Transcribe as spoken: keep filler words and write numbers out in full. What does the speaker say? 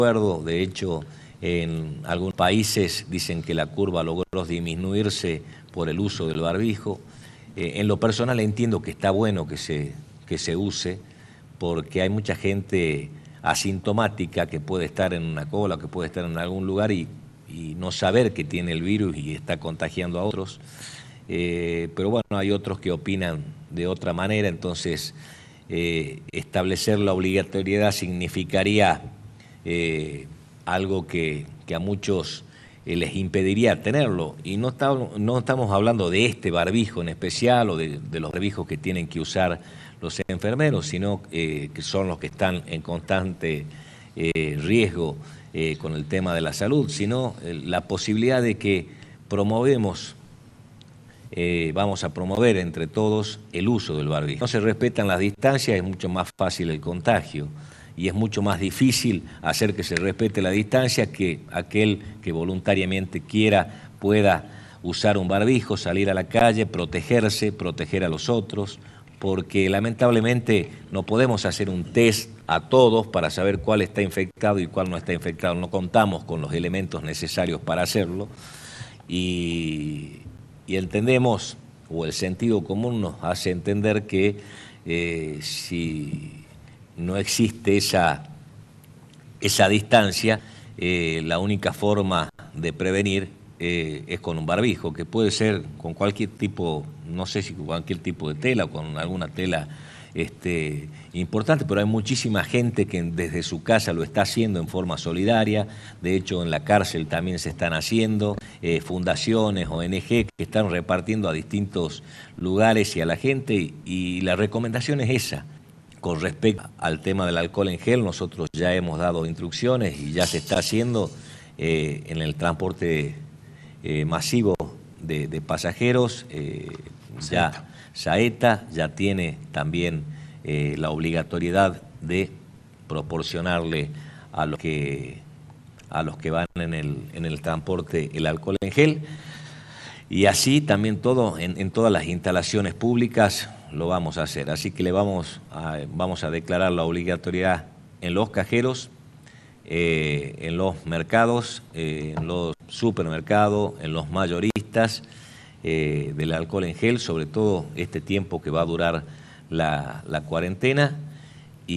acuerdo. De hecho, en algunos países dicen que la curva logró disminuirse por el uso del barbijo. Eh, en lo personal entiendo que está bueno que se, que se use, porque hay mucha gente asintomática que puede estar en una cola, que puede estar en algún lugar y, y no saber que tiene el virus y está contagiando a otros. Eh, pero bueno, hay otros que opinan de otra manera, entonces eh, establecer la obligatoriedad significaría eh, algo que, que a muchos eh, les impediría tenerlo. Y no, está, no estamos hablando de este barbijo en especial o de, de los barbijos que tienen que usar los enfermeros, sino eh, que son los que están en constante eh, riesgo eh, con el tema de la salud, sino eh, la posibilidad de que promovemos Eh, vamos a promover entre todos el uso del barbijo. No se respetan las distancias, es mucho más fácil el contagio y es mucho más difícil hacer que se respete la distancia que aquel que voluntariamente quiera pueda usar un barbijo, salir a la calle, protegerse, proteger a los otros, porque lamentablemente no podemos hacer un test a todos para saber cuál está infectado y cuál no está infectado. No contamos con los elementos necesarios para hacerlo y... Y entendemos, o el sentido común nos hace entender que eh, si no existe esa, esa distancia, eh, la única forma de prevenir eh, es con un barbijo, que puede ser con cualquier tipo, no sé si con cualquier tipo de tela o con alguna tela este, importante, pero hay muchísima gente que desde su casa lo está haciendo en forma solidaria. De hecho, en la cárcel también se están haciendo. Eh, fundaciones, O N G que están repartiendo a distintos lugares y a la gente y, y la recomendación es esa. Con respecto al tema del alcohol en gel, nosotros ya hemos dado instrucciones y ya se está haciendo eh, en el transporte eh, masivo de, de pasajeros. Eh, ya Saeta ya tiene también eh, la obligatoriedad de proporcionarle a los que a los que van en el, en el transporte el alcohol en gel, y así también todo en, en todas las instalaciones públicas lo vamos a hacer. Así que le vamos a, vamos a declarar la obligatoriedad en los cajeros, eh, en los mercados, eh, en los supermercados, en los mayoristas eh, del alcohol en gel, sobre todo este tiempo que va a durar la, la cuarentena.